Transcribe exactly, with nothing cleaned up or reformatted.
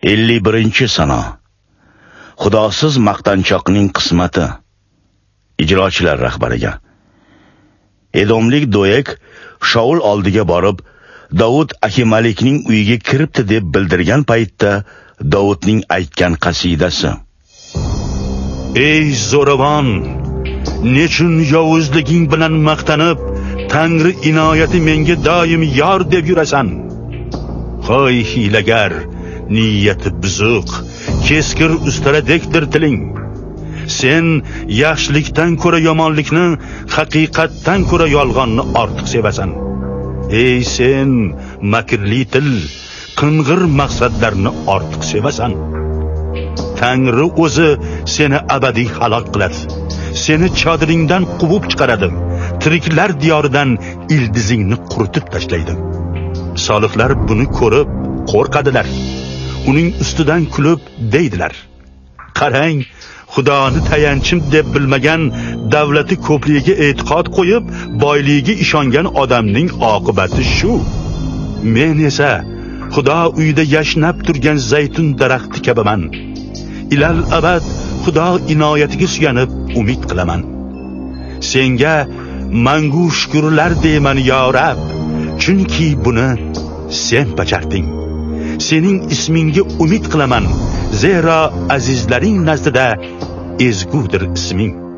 ellik birinchi sana. Xudosiz maqtanchoqning qismati. Ijrochilar rahbariga. Edomlik Doeg Shaul oldiga borib, Davud Ahimalikning uyiga kiribdi deb bildirgan paytda Davudning aytgan qasidasi. Ey zo'ravon, nechun yovuzliging bilan maqtanib, Tangri inoyati menga doim yor deb yurasan? Hoy hiylagar, niyati buzuq, keskir ustaradekdir tiling. Sen yaxshilikdan ko'ra yomonlikni, haqiqatdan ko'ra yolg'onni ortiq sevasan. Ey sen makrli til, qing'ir maqsadlarni ortiq sevasan. Tangri o'zi seni abadiy halok qiladi. Seni chodiringdan quvib chiqaradi. Tiriklar diyoridan ildizingni quritib tashlaydi. Solihlar buni ko'rib qo'rqadilar. Uning ustidan kulib deydilar: Qarang, Xudoni tayanchim deb bilmagan, davlati ko'pligiga e'tiqod qo'yib, boyligiga ishongan odamning oqibati shu. Men esa Xudo uyida yashnab turgan zaytun daraxti kabiman. Ilal abad Xudo inoyatiga suyanib umid qilaman. Senga mangu shukrlar deyman yo Rab, chunki buni sen bajarding. Sening ismingga umid qilaman, zero azizlaring nazdida ezgudir isming.